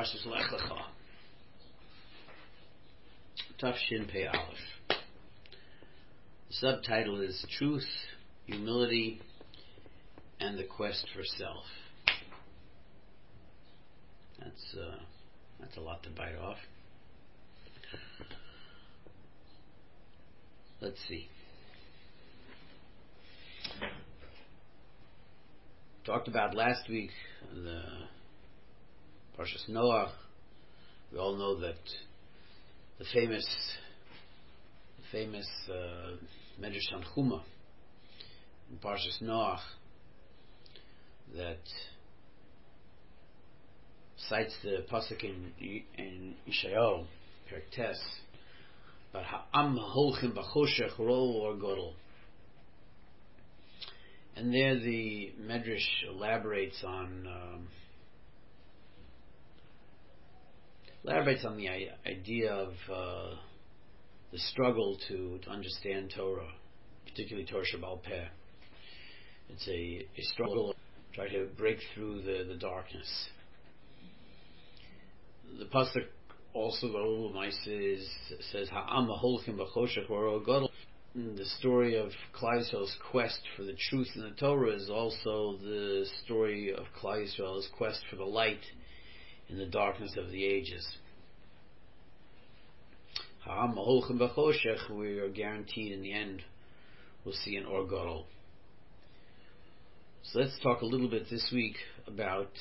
Parshas Lech Lecha. Tafshin Pei Aleph. The subtitle is Truth, Humility, and the Quest for Self. That's a lot to bite off. Let's see. Talked about last week the Parshas Noach. We all know that the famous Medrash Tanchuma in Parshas Noach that cites the pasuk in Yeshayahu, Perek Tes, about ha'am holchim b'choshech ro or godel. And there the Medrash elaborates on the idea of the struggle to understand Torah, particularly Torah Shebaal Peh. It's a struggle to try to break through the darkness. The pasuk also says ha'am holchim b'choshech ro godel. The story of Klal Yisrael's quest for the truth in the Torah is also the story of Klal Yisrael's quest for the light in the darkness of the ages. We are guaranteed in the end we'll see an Or Gadol. So let's talk a little bit this week about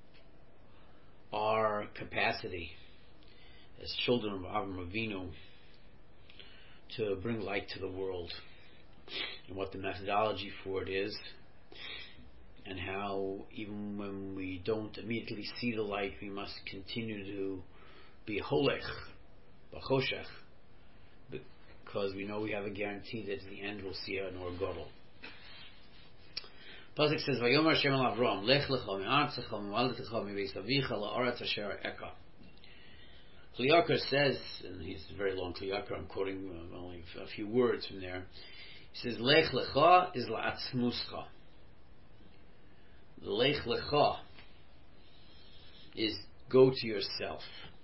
our capacity as children of Avraham Avinu to bring light to the world, and what the methodology for it is, and how even when we don't immediately see the light, we must continue to be holech b'choshech, because we know we have a guarantee that at the end we'll see an Or Gadol. Pasuk says, "Vayomer Hashem el Avram, lech lecha me'artzecha me'moledecha me'beis avicha la'aretz asher eka." Kli Yakar says, and he's a very long Kli Yakar, I'm quoting only a few words from there. He says, Lech lecha is la'atzmuscha. Lech lecha is go to yourself.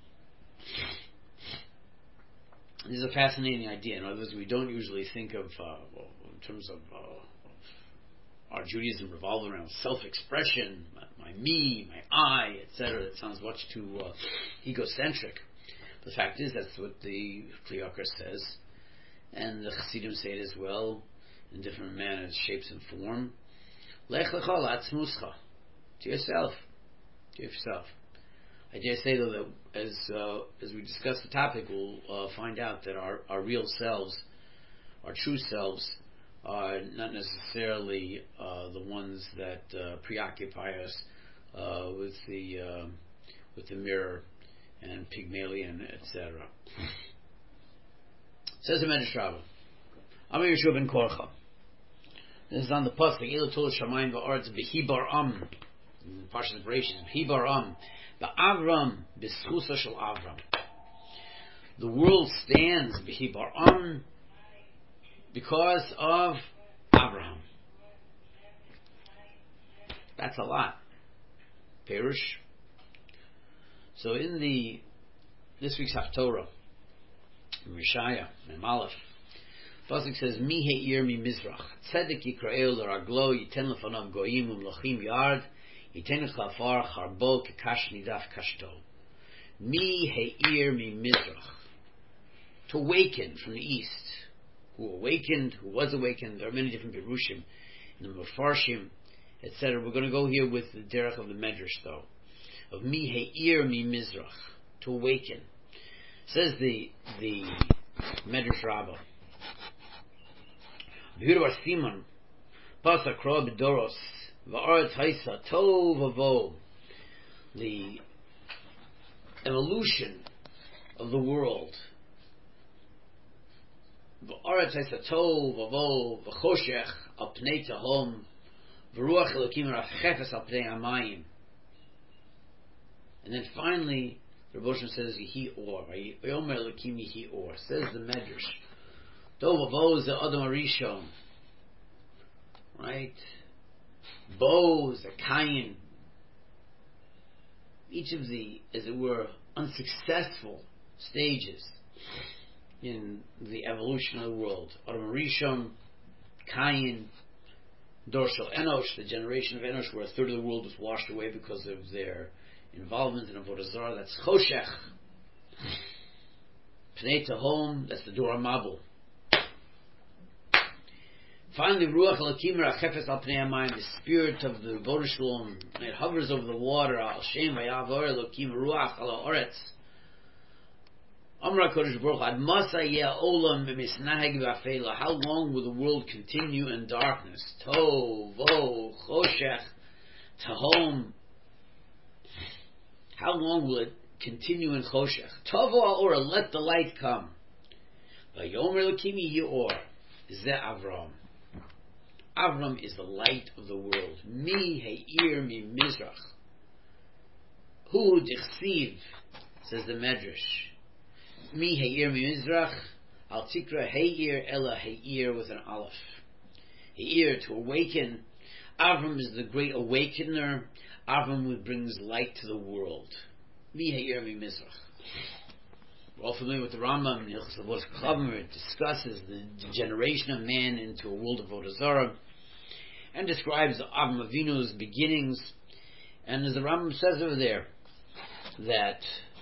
This is a fascinating idea. In other words, we don't usually think of, in terms of our Judaism revolving around self-expression, my me, my I, etc. That sounds much too egocentric. The fact is, that's what the Kli Yakar says, and the Chassidim say it as well, in different manners, shapes, and form. Lech lecha la'atzmuscha, to yourself. I dare say, though, that as we discuss the topic, we'll find out that our real selves, our true selves, are not necessarily the ones that preoccupy us with the mirror and Pygmalion, etc. Says the Medrash Rabbah, Amar Yeshua ben Korcha. This is on the pasuk, Elo tol shamayim va'aretz b'hibar am, in Parshas Bereshis, b'hibar am, ba'avram b'schusa shel Avram. The world stands b'hibar am because of Abraham. That's a lot. Perush. So in this week's Haftorah, Rishaya, Memalef, pasuk says, Mi he'ir mi mizrach, tzedek yikra'el l'raglo, yiten lefanav goyim umlochim yard, yiten l'chlafar charbo kekash nidaf kashto. Mi he'ir mi mizrach, to awaken from the east. Who awakened, who was awakened, there are many different Perushim, in the Mefarshim, etc. We're going to go here with the derech of the Medrash, though. Of mi he'ir mi mizrach, to awaken. Says the Medrash Rabbah, Yehuda bar Simon, Pasuk Kra b'Doros, va'aretz haisa tov vavo, the evolution of the world. Va'aretz haisa tov vavo, v'choshech al pnei tahom, v'ruach elokim rachefes al pnei hamayim. And then finally, the Rebbe says, Yehi or. Yomer Elokim Yehi or. Says the Medrash. Tov Avo is the Adam Arishon. Right? Bo is the Kayin. each of the, as it were, unsuccessful stages in the evolution of the world. Adam Rishon, Cain, Dorshel Enosh, the generation of Enosh, where a third of the world was washed away because of their involvement in Avodah Zarah. That's Choshech. Pnei Tehom, that's the Dor HaMabul. Finally, Ruach Elokim Rachefes Al Pnei HaMayim, the spirit of the Avodah Shalom, it hovers over the water. Al Shem Vayavor Elokim Ruach Al HaOretz. Amra Kodesh Baruch Ad Masa Yeh Olam Misnaheg V'Afela. How long will the world continue in darkness? Tov, Vo, Choshech, Tahom. How long will it continue in Choshech? Tovo Or, let the light come. Vayomer Elokim Yehi Or. Zeh Avram. Avram is the light of the world. Mi Heir Mi Mizrach. Hu Dichsiv, says the Medrash. Mi Heir Mi Mizrach. Al Tikra Heir Ella Heir with an Aleph. Heir, to awaken. Avram is the great awakener. Avram who brings light to the world. Mi Heir Mi Mizrach. We're all familiar with the Rambam. Hilchos Avodas Chaver. It discusses the generation of man into a world of Avodah Zarah, and describes Avram Avinu's beginnings. And as the Rambam says over there, that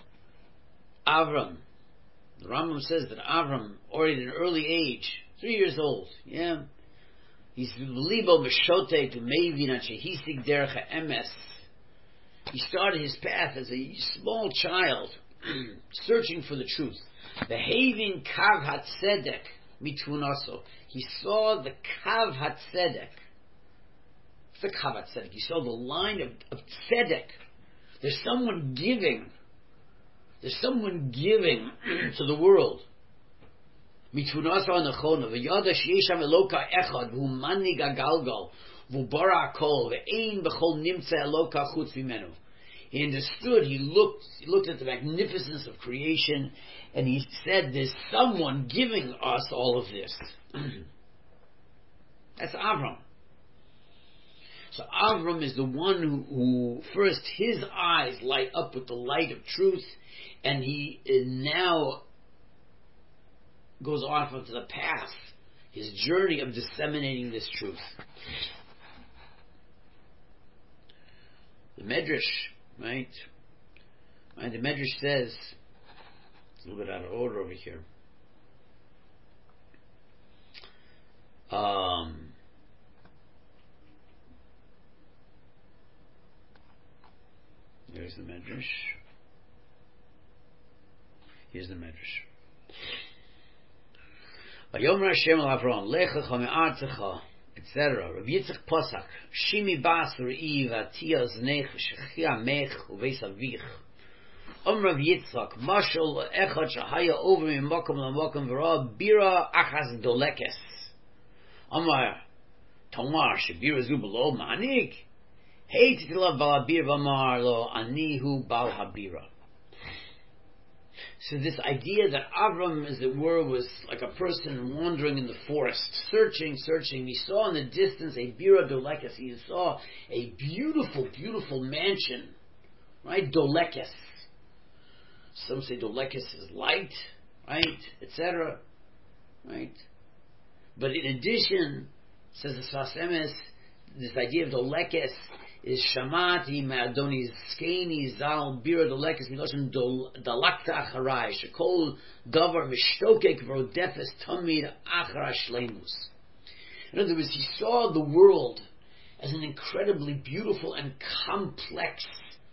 the Rambam says that Avram, already at an early age, 3 years old, he's libo b'shote to mevin at shehisig derech ha'emes. He started his path as a small child, searching for the truth. Behaving kav hatzedek mitvunaso. He saw the kav hatzedek. What's the kav hatzedek? He saw the line of tzedek. There's someone giving. There's someone giving to the world. Mitvunaso anachona v'yada sheyesham eloka echad v'hu manig agalgal v'hu bara akol v'ein b'chol nimtze eloka chutz v'menu. He understood, he looked at the magnificence of creation, and he said, there's someone giving us all of this. That's Avram. So Avram is the one who first his eyes light up with the light of truth, and he now goes off onto the path, his journey of disseminating this truth. The Medrash, right? The Medrash says, it's a little bit out of order over here. There's the Medrash. Here's the Medrash. Vayomer Hashem al Avram, lecha me'artzecha, etc. Rav Yitzchak Posak, Shimi bas re'i v'atiyah znech v'shechia mech uveis avich. Rav Yitzchak, mashal echad shahaya over mimakom lamakom v'ra bira achas dolekes. Tomar shebira zu below manik. Hey titila bal habir v'amar lo ani hu bal habira. So this idea that Avram, as it were, was like a person wandering in the forest, searching. He saw in the distance a bira dolekes. He saw a beautiful, beautiful mansion, right? Dolekes. Some say dolekes is light, right, etc., right? But in addition, says the Sfas Emes, this idea of dolekes is shamati ma'adoni skeni zal bira dolekes miloshem dalakta acharai shekol davar mishtokek v'rodefes tamid achara shleimus. In other words, he saw the world as an incredibly beautiful and complex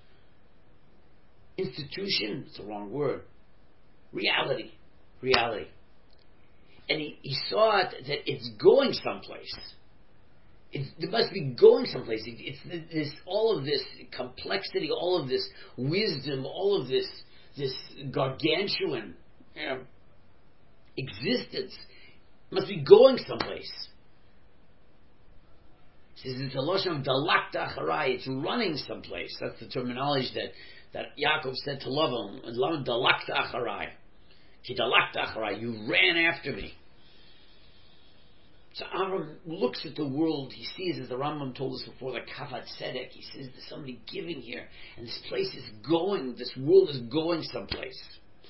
institution. It's the wrong word. Reality. And he saw it, that it's going someplace. It must be going someplace. It's all of this complexity, all of this wisdom, all of this gargantuan existence must be going someplace. He says it's a loshon of dalakta acharai. It's running someplace. That's the terminology that Yaakov said to Lavan. Lavan dalakta acharai. Ki dalakta acharai. You ran after me. So Avram looks at the world. He sees, as the Rambam told us before, the Kavat Tzedek. He says there's somebody giving here, and this place is going. This world is going someplace.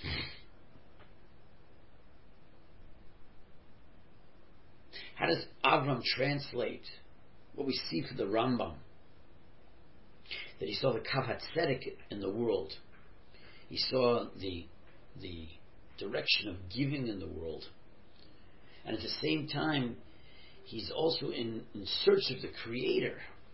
How does Avram translate what we see for the Rambam? That he saw the Kavat Tzedek in the world. He saw the direction of giving in the world. And at the same time, he's also in search of the Creator.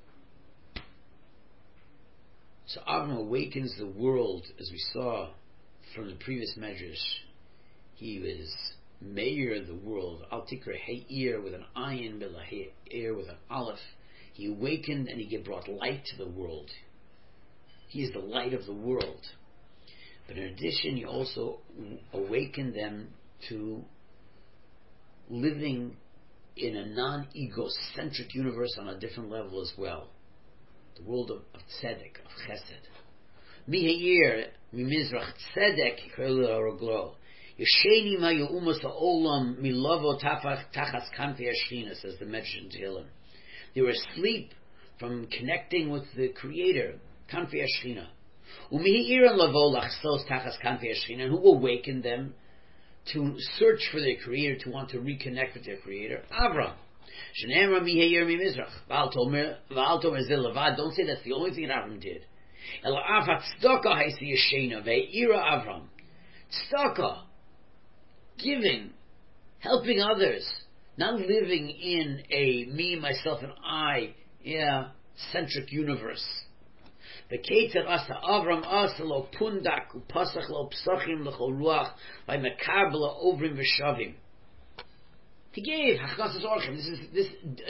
So Avram awakens the world, as we saw from the previous measures. He was Meir the world, Al Tikra He'ir with an ayin, Bela He'ir with an aleph. He awakened and he brought light to the world. He is the light of the world. But in addition, he also awakened them to living in a non-egocentric universe on a different level as well. The world of tzedek, of chesed. Mi'ir, mimizrach tzedek, roglo. Yesheni ma yu'umas ha'olam milavo tachas kanfei hashchina, says the Medrash in Tehillim. They were asleep from connecting with the Creator, kanfei hashchina. U'mi'ir lavo lachsos tachas kanfei hashchina, and who awakened them to search for their Creator, to want to reconnect with their Creator? Avram. Shneimar mi'ir mimizrach. V'al tomer zeh levad. Don't say that's the only thing that Avram did. Ela af tzedakah haisi yeshena ve'ira Avram. Tzedakah, giving, helping others, not living in a me, myself, and I, centric universe. The Keter asa Avram asa lo pundak upasach lo psachim lechol ruach by mekabla ovrim v'shavim. He gave hachnas orchem. This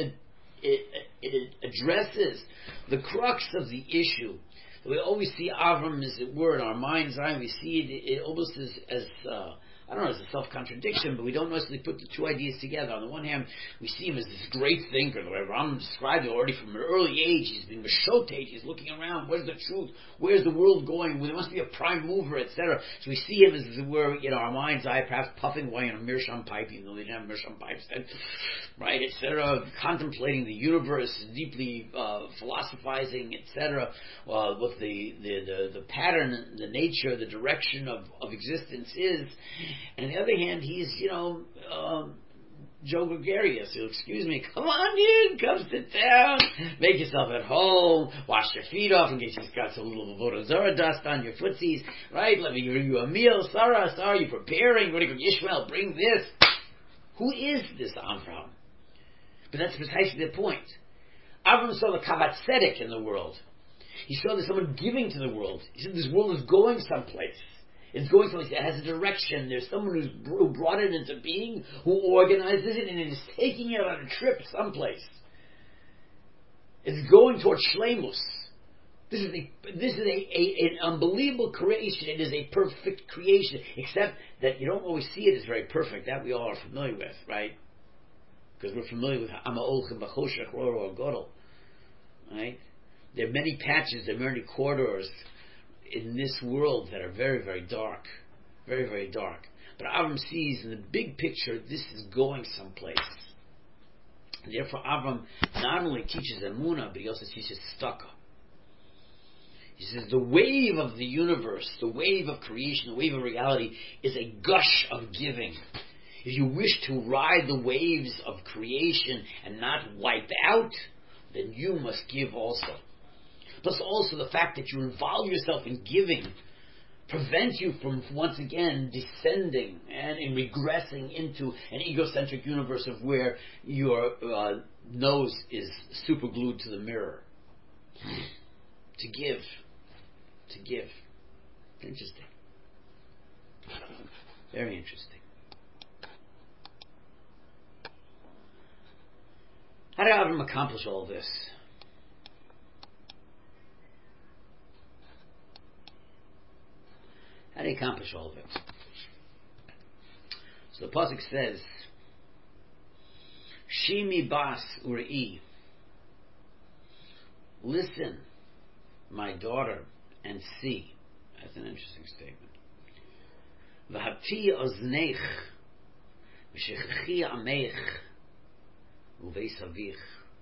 addresses the crux of the issue. We always see Avram as a word in our mind's eye. We see it almost as I don't know, as a self-contradiction, but we don't necessarily put the two ideas together. On the one hand, we see him as this great thinker, the way Rambam described it already from an early age. He's been mashotate, he's looking around, where's the truth, where's the world going, there must be a prime mover, etc. So we see him as it were, our mind's eye, perhaps puffing away on a meerschaum pipe, even though they didn't have meerschaum pipes then, right, etc., contemplating the universe, deeply philosophizing, etc., what the pattern, the nature, the direction of existence is. And on the other hand, he's, Joe Gregarious. He'll, excuse me, come on in, come sit down, make yourself at home, wash your feet off in case you've got some little Avodah Zarah dust on your footsies, right? Let me give you a meal. Sarah, you're preparing. What do you go, Yishmael, bring this. Who is this Avram? But that's precisely the point. Avram saw the Kavat Tzedek in the world. He saw there's someone giving to the world. He said this world is going someplace. It's going someplace. It has a direction. There's someone who brought it into being, who organizes it, and it is taking it on a trip someplace. It's going towards Shleimus. This is an unbelievable creation. It is a perfect creation, except that you don't always see it as very perfect. That we all are familiar with, right? Because we're familiar with Ama Olchem Bachoshech Roro Godel, right? There are many patches, there are many corridors in this world that are very, very dark. Very, very dark. But Avram sees in the big picture, this is going someplace. And therefore Avram not only teaches Emunah, but he also teaches Tzedakah. He says the wave of the universe, the wave of creation, the wave of reality is a gush of giving. If you wish to ride the waves of creation and not wipe out, then you must give also. Plus also the fact that you involve yourself in giving prevents you from once again descending and in regressing into an egocentric universe of where your nose is super glued to the mirror. To give. Interesting. Very interesting. How did Avram accomplish all this? How do you accomplish all of it? So the pasuk says, Shimi bas uri. Listen, my daughter, and see. That's an interesting statement. V'hati oznech, v'shechachi ameich, Uveis Avich.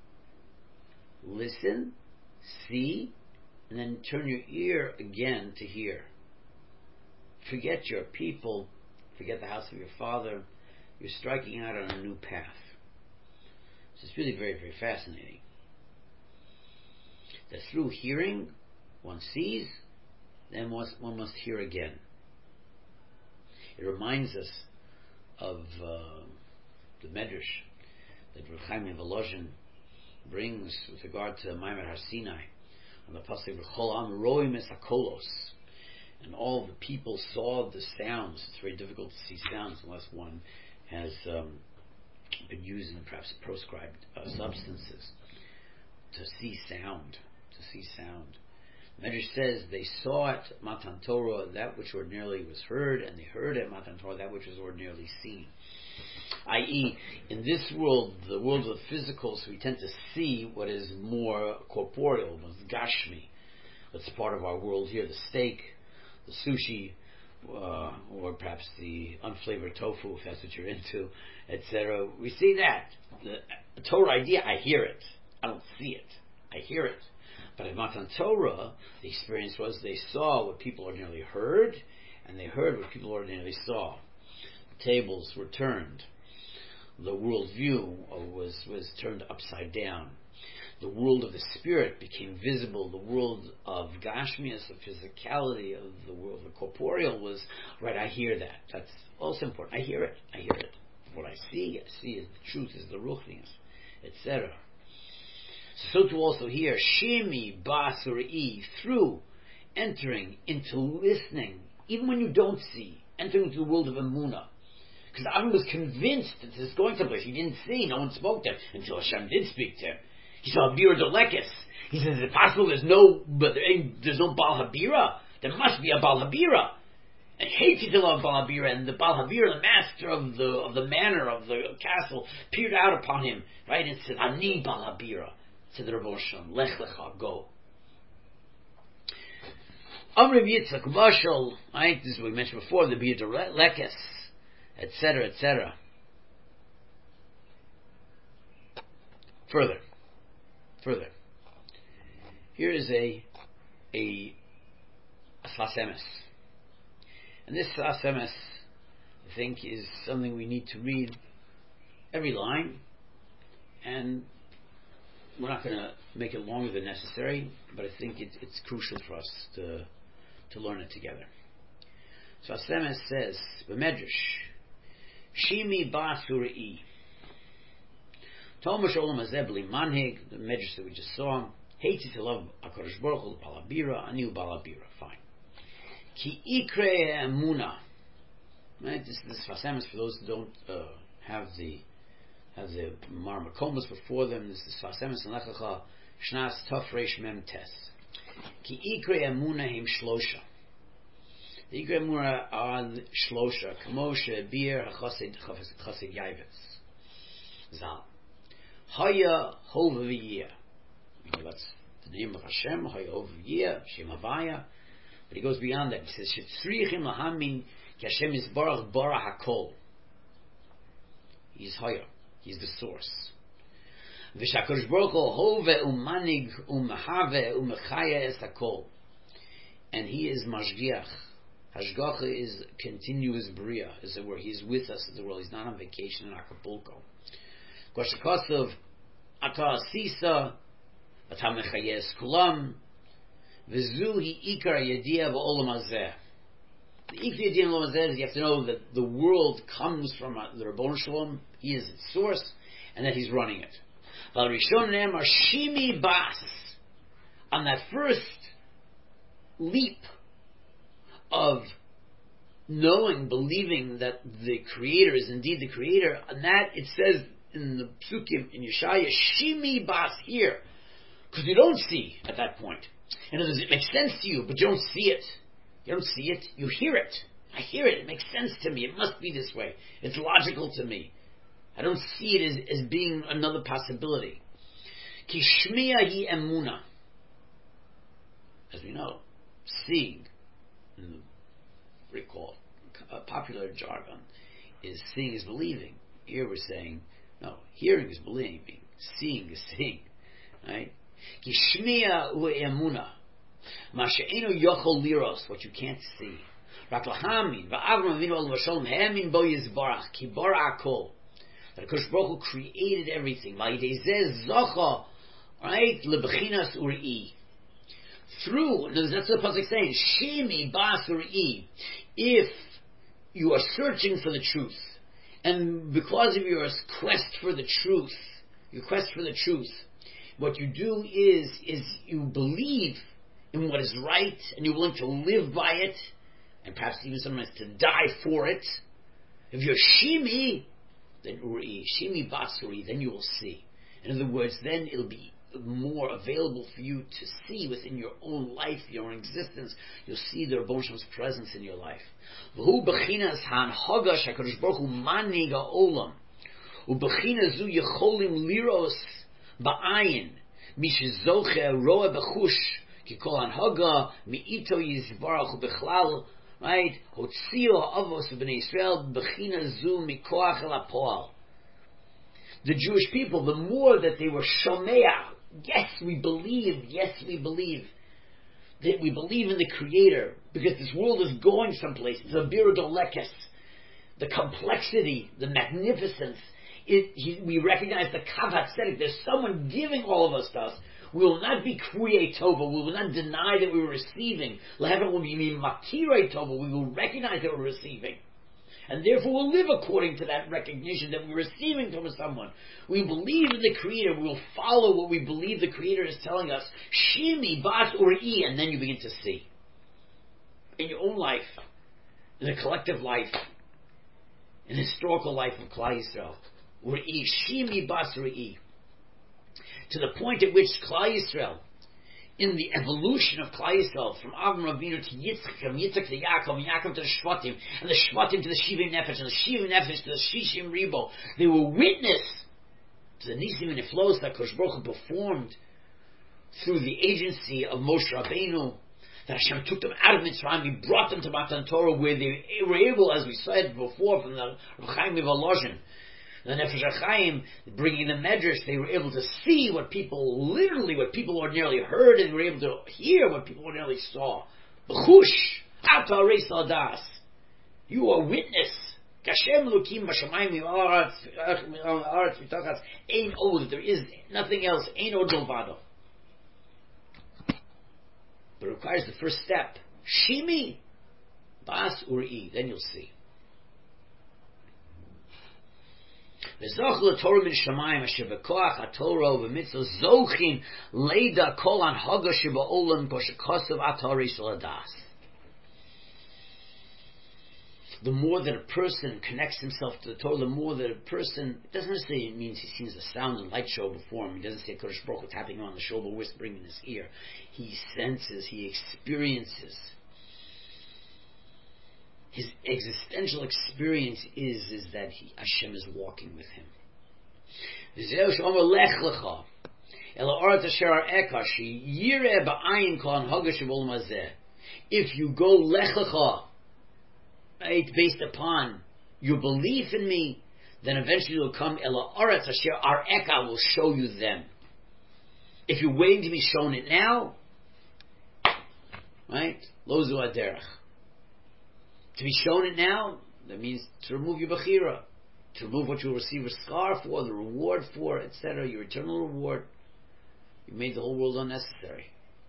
Listen, see, and then turn your ear again to hear. Forget your people, forget the house of your father. You're striking out on a new path. So it's really very, very fascinating. That through hearing, one sees, then one must hear again. It reminds us of the Medrash that Reb Chaim Volozhin brings with regard to Maimer Har Sinai on the pasuk V'chol Am Roim Es HaKolos, and all the people saw the sounds. It's very difficult to see sounds unless one has been using perhaps proscribed substances to see sound. Medrash says they saw at Matan Torah that which ordinarily was heard, and they heard at Matan Torah that which was ordinarily seen. I.e., in this world, the world of the physicals, we tend to see what is more corporeal, more gashmi. That's part of our world here: the steak, the sushi, or perhaps the unflavored tofu, if that's what you're into, etc. We see that. The Torah idea, I hear it. I don't see it. I hear it. But at Matan Torah, the experience was they saw what people ordinarily heard, and they heard what people ordinarily saw. The tables were turned. The worldview was turned upside down. The world of the spirit became visible. The world of Gashmias, the physicality of the world, the corporeal was, right, I hear that. That's also important. I hear it. What I see is the truth, is the ruchnias, etc. So to also hear Shimi Basuri, through entering into listening, even when you don't see, entering into the world of Emunah. Because Aaron was convinced that this is going someplace. He didn't see, no one spoke to him until Hashem did speak to him. He saw a Bira Delekis. He says, is it possible there's no Baal Habira? There must be a Baal Habira. And hates to love Baal Habira, and the Baal Habira, the master of the manor of the castle, peered out upon him, right, and said, Ani Baal Habira. Said the Rebbe Shalom, Lech Lecha, go. Amrim Yitzchak Mashal, right, this is what we mentioned before, the Bira Delekis, etc., etc. Further. Here is a Sfas Emes. And this Sfas Emes, I think, is something we need to read every line, and we're not going to make it longer than necessary, but I think it's crucial for us to learn it together. Sfas Emes says, B'medrash, Shimi Basuri. Tomash Olam Hazebli Manhig, the Medrash that we just saw, hates to love HaKadosh Baruch Hu, Balabira, Anu Balabira. Fine. Ki Ikre Emuna. Right, this Sfas Emes, for those who don't have the Marmakomas before them, this is Sfas Emes and Lechacha, Shnas Taf Reish Mem Tes. Ki Ikre Emuna Him Shlosha. The Ikre Emuna are Shlosha, Kamoshe, Bir, HaChasid Yavitz. Zal. Haya Hovaviyah. That's the name of Hashem, Haya Hovaviyah, Shem Havaya. But he goes beyond that. He says, Shetzrichim Lahamin Ki Hashem is Barach Bara HaKol. He's Haya. He's the source. V'shakadosh Baruch Hu Hove Umanig Umahave Umechaya Es HaKol. And he is Mashgiach. Hashgacha is continuous Bria, as it were. He's with us in the world. He's not on vacation in Acapulco. Goshakosov Ata Sisa Ata Mechayes Kulam V'zuhi Ikar Yediyah V'olam Hazeh. The Ikar Yediyah V'olam Hazeh is you have to know that the world comes from the Rabbon Shalom. He is its source, and that he's running it. Val Rishon Ne'emar Shimi Bas. On that first leap of knowing, believing that the Creator is indeed the Creator, and that it says in the Psukim, in Yeshaya, Shimi Bas, here. Because you don't see at that point. And it makes sense to you, but you don't see it. You don't see it, you hear it. I hear it, it makes sense to me, it must be this way. It's logical to me. I don't see it as being another possibility. Ki shmiya hi emuna. As we know, seeing, in the recall, popular jargon, is seeing is believing. Here we're saying, No, hearing is believing. Seeing is seeing. Right? Kishmiya u'emuna. Masha'enu yochol liros, what you can't see. Rak lahamin, va'avram avinu al v'sholem, he'emin bo yizbarach, ki bara akol. That HaKadosh Baruch Hu created everything. V'yidei zocha, right? Lebechinas uri'i. Through, that's what the pasuk is saying, Shemi bas uri'i. If you are searching for the truth, and because of your quest for the truth, what you do is you believe in what is right, and you're willing to live by it, and perhaps even sometimes to die for it. If you're shimi, then uri, shimi basuri, then you will see. In other words, then it'll be more available for you to see within your own life, your own existence. You'll see the Rebbeinu Shalom's presence in your life. V'hu b'chinas hanhaga sh'HaKadosh Baruch Hu maneg ha'olam, u'b'chinas zu yecholim liros ba'ayin mishezoche roa b'chush ki kol hanhaga mi'ito yizbarach u'b'chlal, right? Hotzio ha'avos b'nei Yisrael b'chinas zu mikoach el ha'poal. The Jewish people, the more that they were shomea, yes, we believe that we believe in the Creator, because this world is going someplace. It's a birodolekes. The complexity, the magnificence, we recognize the kavat tzedek. There's someone giving all of us to us. We will not be kriyei tova. We will not deny that we were receiving. Lehever will be matirei tova. We will recognize that we're receiving. And therefore we'll live according to that recognition that we're receiving from someone. We believe in the Creator. We will follow what we believe the Creator is telling us. Shimi, bas, uri, and then you begin to see. In your own life, in the collective life, in the historical life of Klal Yisrael. Uri, shimi, bas, uri. To the point at which Klal Yisrael, in the evolution of Klal Yisrael, from Avram Avinu to Yitzchak, from Yitzchak to Yaakov, and Yaakov to the Shvatim, and the Shvatim to the Shivim Nefesh, and the Shivim Nefesh to the Shishim Ribo, they were witness to the Nisim and Niflos that Kosh Baruch Hu performed through the agency of Moshe Rabbeinu, that Hashem took them out of Mitzrayim, He brought them to Matan Torah, where they were able, as we said before, from the Rav Chaim Volozhin, the Nefesh HaChaim, bringing the Medrash, they were able to see what people ordinarily heard, and were able to hear what people ordinarily saw. B'chush, ata reis adas. You are witness. Kashem lukim b'shamayim v'aretz v'tachas ein od. There is nothing else. Ein od milvado. But it requires the first step. Shimi, bas uri. Then you'll see. V'zoch l'torah min shamayim asher b'koach ha'torah v'mitzvah zochin leida kol hanhaga sheba'olam koshekosav atari shaladas. The more that a person connects himself to the Torah, the more that a person, it doesn't necessarily mean he sees the sound and light show before him. He doesn't say Kodesh Baruch Hu tapping him on the shoulder, whispering in his ear. He senses, he experiences. His existential experience is that Hashem is walking with him. If you go lech lecha, right, based upon your belief in me, then eventually you'll come ela aretz asher areka, will show you them. If you're waiting to be shown it now, right, lo zu aderech. To be shown it now, that means to remove your bechira, to remove what you'll receive a scar for, the reward for, etc., your eternal reward. You made the whole world unnecessary.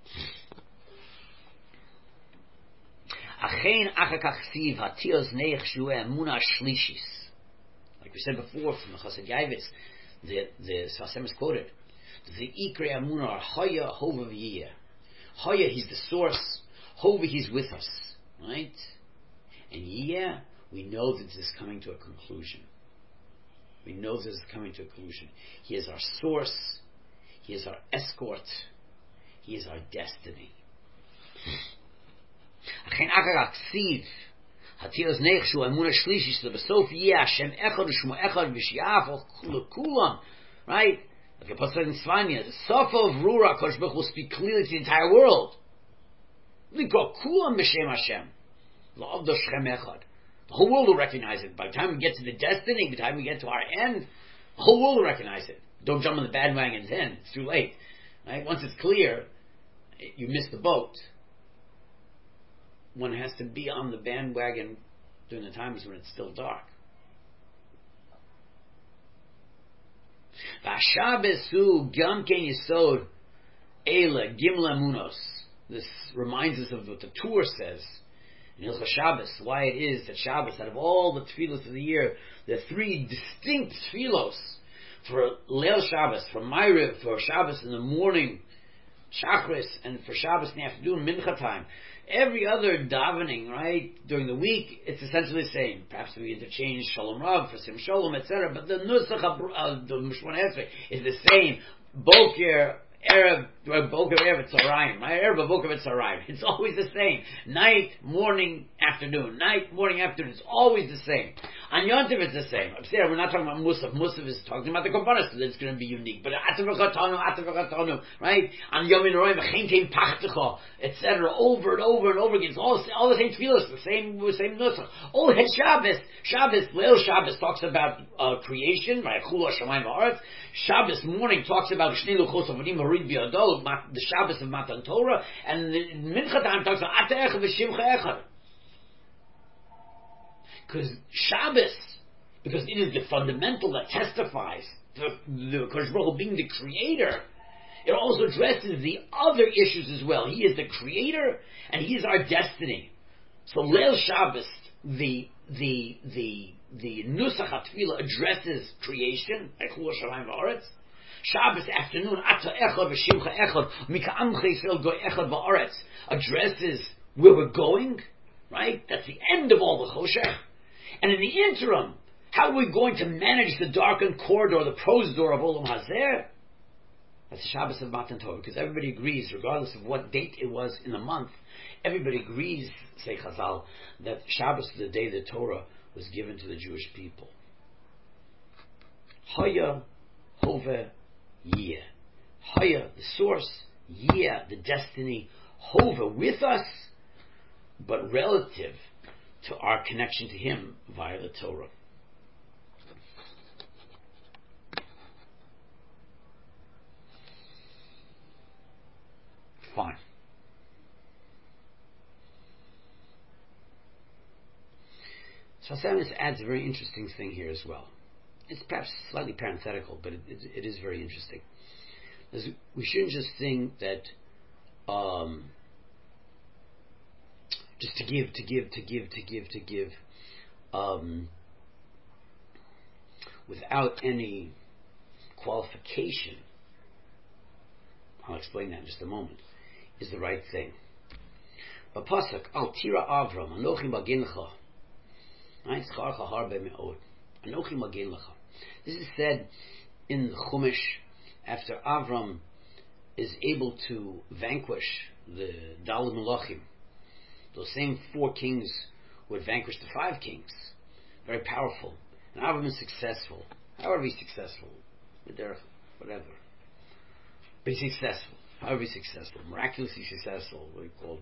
Like we said before from the Chassid Yavitz, the Sfasem is quoted. The Ikre Amuna are Haya Hova V'yiyah. Haya, He's the source. Hova, He's with us. Right? And yeah, we know that this is coming to a conclusion. We know this is coming to a conclusion. He is our source. He is our escort. He is our destiny. Right? Like the Pasuk in Svanya, the Sofa of Rura, Kodesh Baruch will speak clearly to the entire world. The whole world will recognize it. By the time we get to the destiny, by the time we get to our end, The whole world will recognize it. Don't jump on the bandwagon then. It's too late. Right? Once it's clear, you miss the boat. One has to be on the bandwagon during the times when it's still dark. V'ashabesu gam ken yisod Eila Gimla Munos. This reminds us of what the Tur says in Hilchos Shabbos, why it is that Shabbos, out of all the tefillos of the year, there are three distinct tefillos for Leil Shabbos, for Ma'ariv, for Shabbos in the morning, Shachris, and for Shabbos in the afternoon, Mincha time. Every other davening, right, during the week, it's essentially the same. Perhaps we interchange Shalom Rav for Sim Shalom, etc., but the Nusach, the Mishmon Esrei, is the same. Boker, Erev, Boker, Erev, Tzarayim, right? Erev, Boker, Tzarayim. It's always the same. Night, morning, afternoon. Night, morning, afternoon. It's always the same. On Yom Tov, it's the same. Upstairs, we're not talking about Musaf. Musaf is talking about the Korbanos, so it's going to be unique. But Atavakatonu, right? On Yom Noraim, Chenkein Pachtecha, etc. Over and over and over again. It's all the same tefillos, the same Nusach. Oh, it's Shabbos, Leil Shabbos talks about creation, right? Chulu Hashamayim Haaretz. Shabbos morning talks about Shnei Luchos Avodim Harid Biyado, the Shabbos of Matan Torah, and the Mincha time talks about Ata Echad V'Shimcha Echad. Because Shabbos, because it is the fundamental that testifies the Kodesh Baruch Hu being the creator, it also addresses the other issues as well. He is the creator, and he is our destiny. So Leil Shabbos, the Nusach HaTfilah addresses creation, like Chulu Hashamayim V'Aretz. Shabbos afternoon, Ata Echad V'Shimcha Echad, Mika'amcha Yisrael Goy Echad V'Aretz, addresses where we're going, right? That's the end of all the Choshech. And in the interim, how are we going to manage the darkened corridor, the prosdor of Olam Hazeh? That's the Shabbos of Matan Torah, because everybody agrees, regardless of what date it was in the month, everybody agrees, say Chazal, that Shabbos is the day the Torah was given to the Jewish people. Haya, Hove, Yeh. Haya, the source, Yeh, the destiny, Hove, with us, but relative to our connection to Him via the Torah. Fine. So Samus adds a very interesting thing here as well. It's perhaps slightly parenthetical, but it is very interesting. We shouldn't just think that just to give, without any qualification, I'll explain that in just a moment, is the right thing. But Pasuk, Al Tira Avram, Anochi Magincha, Scharcha Harbe Me'od, Anochi Magincha. This is said in the Chumash after Avram is able to vanquish the Daled Melachim, those same 4 kings who had vanquished the 5 kings. Very powerful. And Avram is successful. However he's successful. Whatever. But he's successful. However he's successful. Miraculously successful. What we call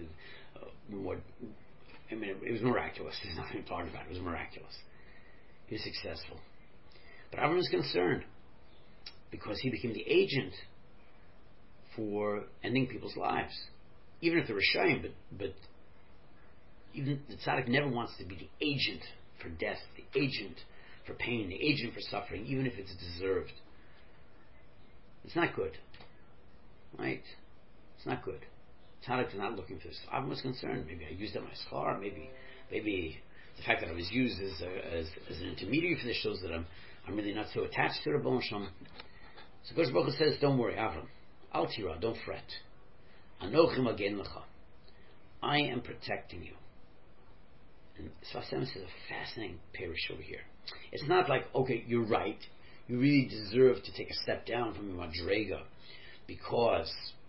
it was miraculous. There's nothing to talk about. It was miraculous. He was successful. But Avram is concerned because he became the agent for ending people's lives. Even if they're Rishayim, but even the tzaddik never wants to be the agent for death, the agent for pain, the agent for suffering, even if it's deserved. It's not good. Right? It's not good. Tzaddik is not looking for this. I was concerned. Maybe I used up my schar. Maybe the fact that I was used as an intermediary for this shows that I'm really not so attached to the Rebbeinu Shalom. So Kodesh Baruch Hu says, don't worry, Avram. Al tira, don't fret. Anochi magen lecha. I am protecting you. And Sfas Emes is a fascinating parish over here. It's not like, okay, you're right. You really deserve to take a step down from your madrega because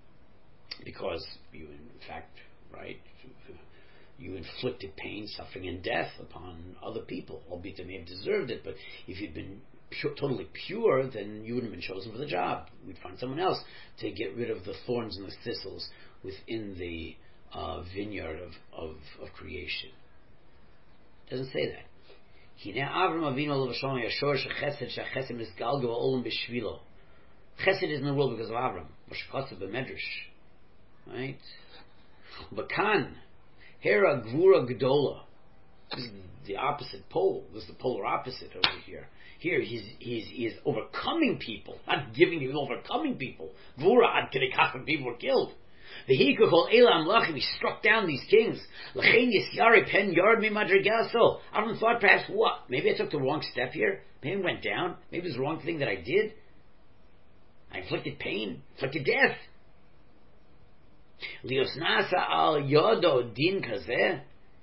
you, in fact, right, you inflicted pain, suffering, and death upon other people, albeit they may have deserved it. But if you'd been totally pure, then you wouldn't have been chosen for the job. We'd find someone else to get rid of the thorns and the thistles within the vineyard of creation. It doesn't say that. Hine Avram Avinu Olav Shalom Yashor Shechesed Shechesed Misgalgo Olam B'Shvilo. Chesed is in the world because of Avram. Moshe B'Medrash. Right? Bakan Hera Gvura Gdola. This is the opposite pole. This is the polar opposite over here. Here he is overcoming people, not giving people, overcoming people. Gvura Ad Kedei Kach, when people were killed. V'hikachol Elam Lachim, he struck down these kings. L'chein Yisyari Pen Yard Mi Madrigaso. Avram thought perhaps, what? Maybe I took the wrong step here. Maybe I went down. Maybe it was the wrong thing that I did. I inflicted pain, inflicted death. Lios Nasa Al Yodo Din Kazeh.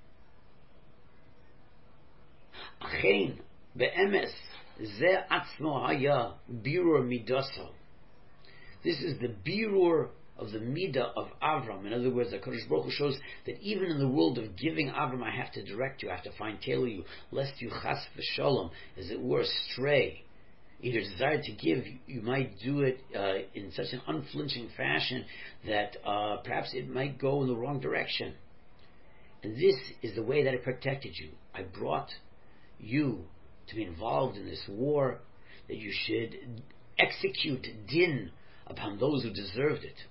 Achein Be'emes Ze Atzmo Haya Birur Midoso. This is the birur of the midah of Avram. In other words, the Kodesh Baruch Hu shows that even in the world of giving Avram, I have to direct you, I have to tailor you, lest you chas v'shalom, as it were, stray. Either desire to give, you might do it in such an unflinching fashion that perhaps it might go in the wrong direction. And this is the way that I protected you. I brought you to be involved in this war, that you should execute din upon those who deserved it.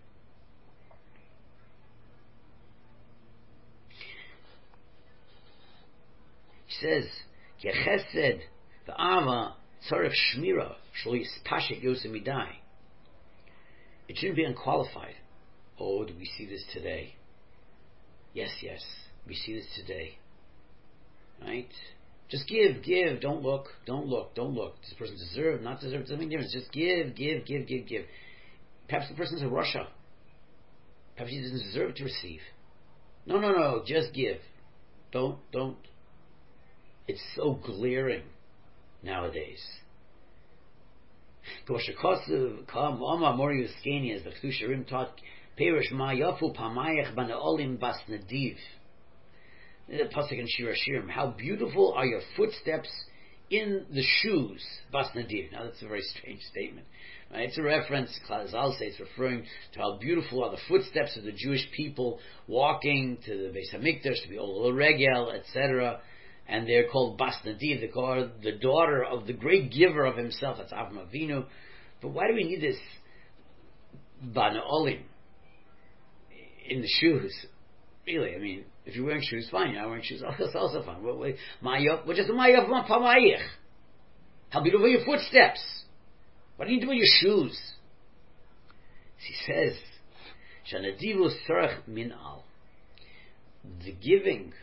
He says, Yechesed v'ava tzaref shmira shlo yispashik yosem midai. It shouldn't be unqualified. Oh, do we see this today? Yes, we see this today. Right? Just give, don't look. This person deserved, not deserved, doesn't make a difference. Just give. Perhaps the person's in Russia. Perhaps he doesn't deserve to receive. No, just give. Don't. It's so glaring nowadays. As the Chusharim taught, Perish ma yafu pamayach banaolim bas nadiv. The pasuk in Shir Hashirim, how beautiful are your footsteps in the shoes, bas nadiv. Now that's a very strange statement. Right? It's a reference, Chazal say it's referring to how beautiful are the footsteps of the Jewish people walking to the Beis Hamikdash, to the Ol Regel, etc. And they're called Bas Nadiv. They call her the daughter of the great giver of himself. That's Avram Avinu. But why do we need this Banaolim in the shoes? Really, I mean, if you're wearing shoes, fine. You're not wearing shoes, that's also fine. What is the Mayov Pamayich? How beautiful are your footsteps? What do you do with your shoes? He says, Shanadivu Sarach Min Al. The giving,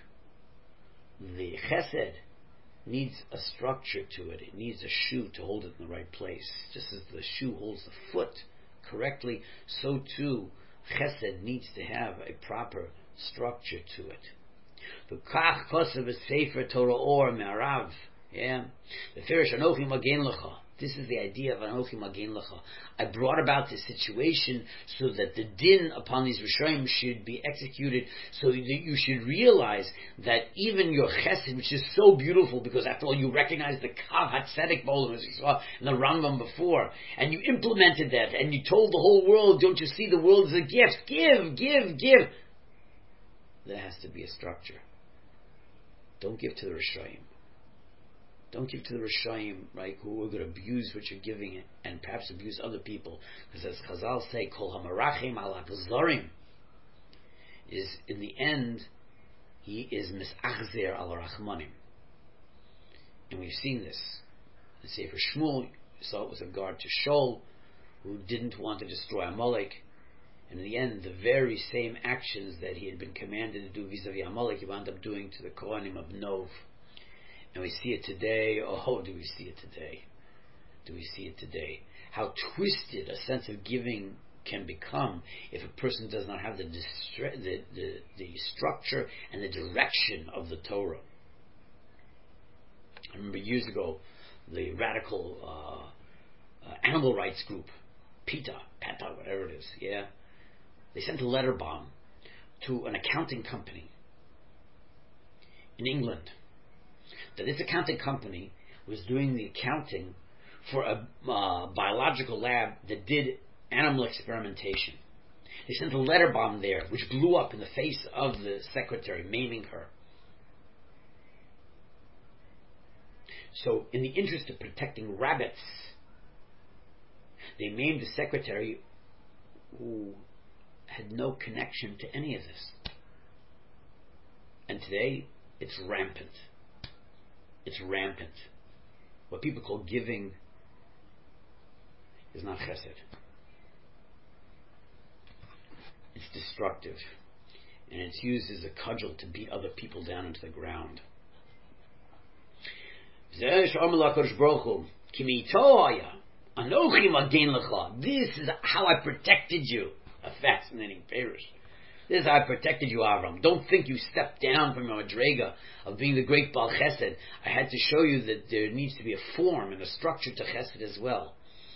the chesed, needs a structure to it. It needs a shoe to hold it in the right place. Just as the shoe holds the foot correctly, so too chesed needs to have a proper structure to it. The kach kosev is sefer Torah or me'arav. Yeah, the firish anochi magen lecha. This is the idea of anochi magen lecha. I brought about this situation so that the din upon these rishonim should be executed, so that you should realize that even your chesed, which is so beautiful, because after all you recognize the kav hatzedek bolam, as we saw in the Rambam before, and you implemented that, and you told the whole world, don't you see the world as a gift? Give. There has to be a structure. Don't give to the rishonim. Don't give to the Rishayim, right, who are going to abuse what you're giving it, and perhaps abuse other people. Because as Chazal say, Kol hamarachim al ha'gazarim, is, in the end, he is misachzer al rachmanim. And we've seen this. The Sefer Shmuel, you saw it was a guard to Shaul, who didn't want to destroy Amalek. And in the end, the very same actions that he had been commanded to do vis-a-vis Amalek, he wound up doing to the Kohanim of Nov. And we see it today. Oh, do we see it today? Do we see it today? How twisted a sense of giving can become if a person does not have the structure and the direction of the Torah. I remember years ago, the radical animal rights group, PETA, whatever it is, yeah, they sent a letter bomb to an accounting company in England. That this accounting company was doing the accounting for a biological lab that did animal experimentation. They sent a letter bomb there, which blew up in the face of the secretary, maiming her. So, in the interest of protecting rabbits, they maimed a secretary who had no connection to any of this. And today, it's rampant. It's rampant. What people call giving is not chesed. It's destructive. And it's used as a cudgel to beat other people down into the ground. This is how I protected you. A fascinating parish. This is how I protected you, Avram. Don't think you stepped down from your madrega of being the great Baal Chesed. I had to show you that there needs to be a form and a structure to Chesed as well.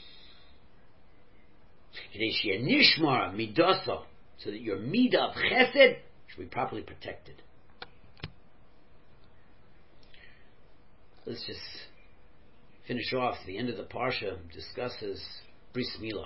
So that your midah of Chesed should be properly protected. Let's just finish off. The end of the Parsha discusses Bris Milah.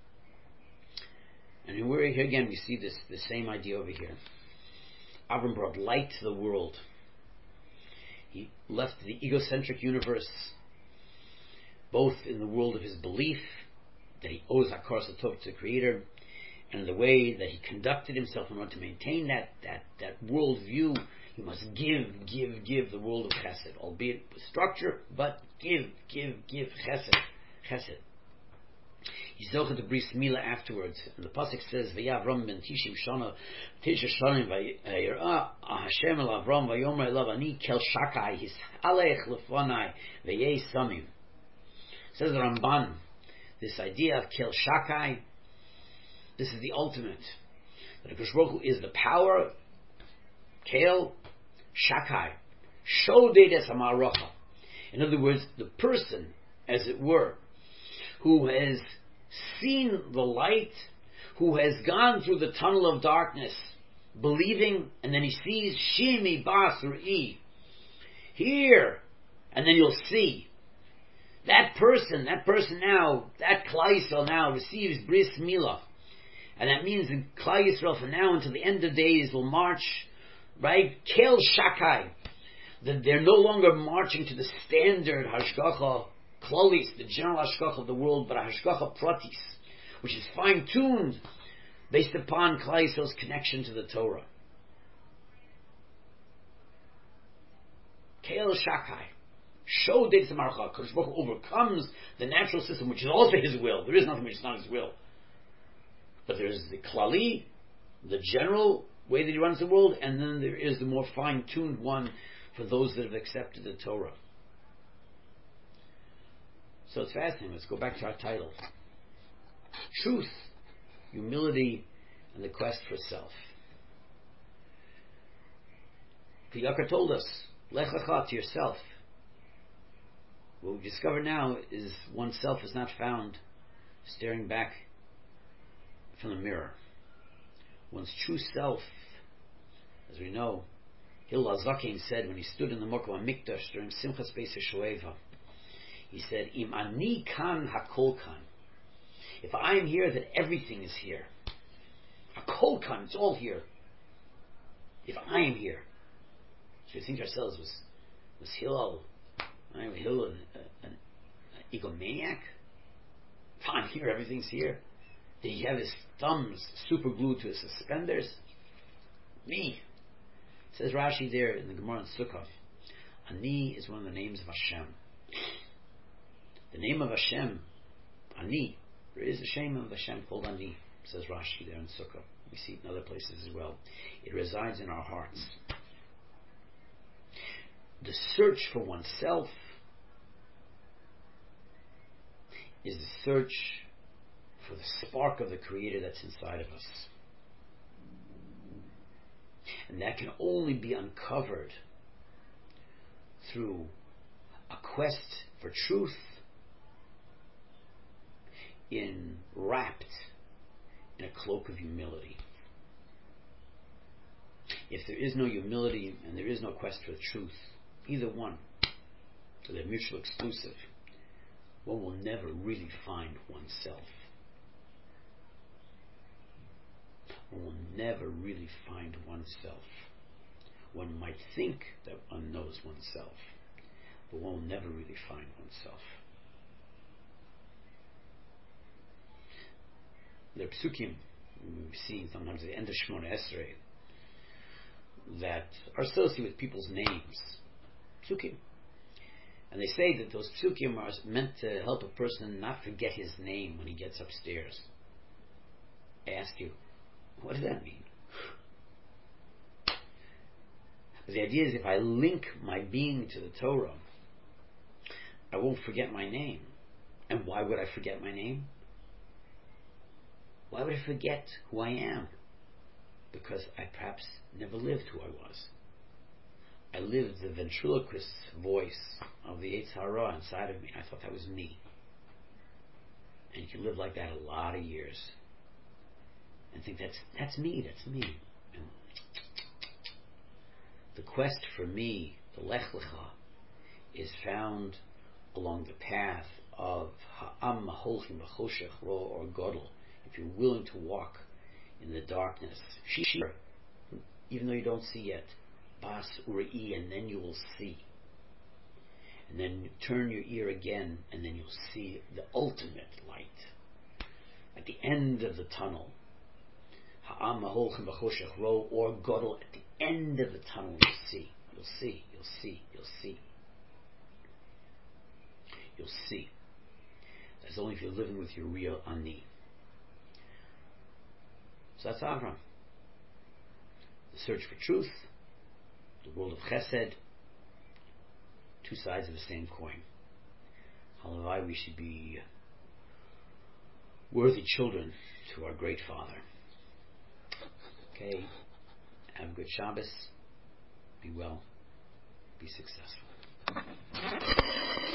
And here again we see the same idea over here. Avram brought light to the world. He left the egocentric universe, both in the world of his belief that he owes Hakar Satov to the Creator, and the way that he conducted himself in order to maintain that world view. He must give the world of Chesed, albeit with structure, but give Chesed. He's zocheh to Bris Milah afterwards, and the pasuk says, "V'yavram ben tishim shana, tisha shanim v'yirah Hashem el Avram v'yomer elav ani kel shakai his alech lefonai v'yei samim." Says the Ramban, this idea of kel shakai, this is the ultimate. That HaKadosh Baruch Hu is the power, kel shakai, shodedes hamarocha. In other words, the person, as it were, who has seen the light, who has gone through the tunnel of darkness, believing, and then he sees Shimi Bas Re'i, here, and then you'll see. That person now, that Klal Yisrael now receives Bris Milah, and that means that Klal Yisrael from now until the end of days will march, right? Kel Shakai, that they're no longer marching to the standard Hashgacha Klalis, the general hashgacha of the world, but a hashgacha pratis, which is fine-tuned based upon Klal Yisrael's connection to the Torah. Kel Shakai, show Deitz Marcha. Kadosh Baruch Hu overcomes the natural system, which is also His will. There is nothing which is not His will, but there is the Klali, the general way that He runs the world, and then there is the more fine-tuned one for those that have accepted the Torah. So it's fascinating. Let's go back to our title. Truth, humility, and the quest for self. Yakar told us, Lech lecha, to yourself. What we discover now is oneself is not found staring back from the mirror. One's true self, as we know, Hillel HaZaken said when he stood in the Mokum HaMikdash during Simchas Beis HaShoeva, he said, Im ani kan hakol kan. If I am here, then everything is here. Hakol kan, it's all here. If I am here. So we think to ourselves, was Hillel an egomaniac? If I'm here, everything's here. Did he have his thumbs super glued to his suspenders? Me. Says Rashi there in the Gemara in Sukkah, Ani is one of the names of Hashem. The name of Hashem, Ani, there is a name of Hashem called Ani, says Rashi there in Sukkah. We see it in other places as well. It resides in our hearts. The search for oneself is the search for the spark of the Creator that's inside of us. And that can only be uncovered through a quest for truth wrapped in a cloak of humility. If there is no humility and there is no quest for truth, either one, so they're mutually exclusive, one will never really find oneself. One will never really find oneself. One might think that one knows oneself, but one will never really find oneself. The psukim we've seen sometimes at the end of Shemona Esrei that are associated with people's names, psukim, and they say that those psukim are meant to help a person not forget his name when he gets upstairs. I ask you, what does that mean? The idea is if I link my being to the Torah, I won't forget my name. And why would I forget my name? Why would I forget who I am? Because I perhaps never lived who I was. I lived the ventriloquist voice of the Yetzer Hara inside of me. I thought that was me. And you can live like that a lot of years and think that's me. And the quest for me, the Lech Lecha, is found along the path of Ha'am Maholchim B'choshech Ro or Godel. If you're willing to walk in the darkness, Shir, even though you don't see yet, Bas Uri, and then you will see. And then turn your ear again, and then you'll see the ultimate light. At the end of the tunnel, Ha'am Maholchim B'choshech Ro or Godel, at the end of the tunnel, you'll see. You'll see. That's only if you're living with your real ani. So that's Avram. The search for truth, the world of Chesed, two sides of the same coin. Halavai, we should be worthy children to our great Father. Okay, have a good Shabbos. Be well. Be successful.